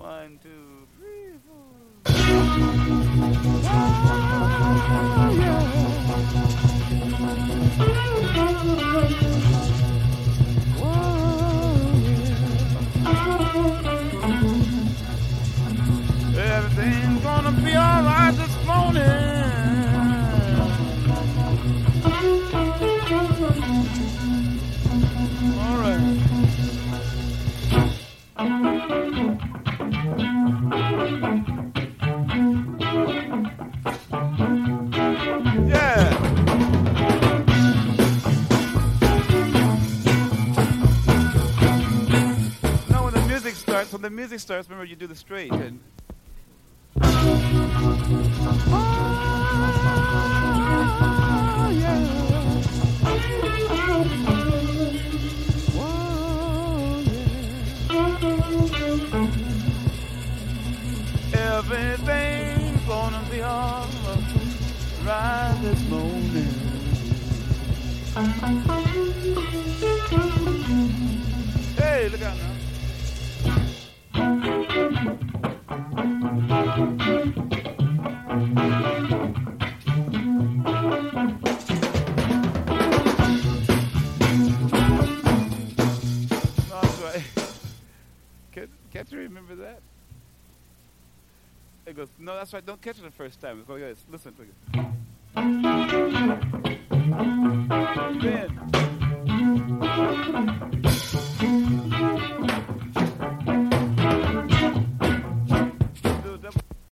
1, 2, 3, 4. Everything's gonna be alright this morning. All right. Yeah. Now when the music starts, remember you do the straight. And everything's gonna be all right this morning. Hey, look out now. That's right. Can't you remember that? It goes, no, that's right. Don't catch it the first time. It's going like this. Listen to it. Then.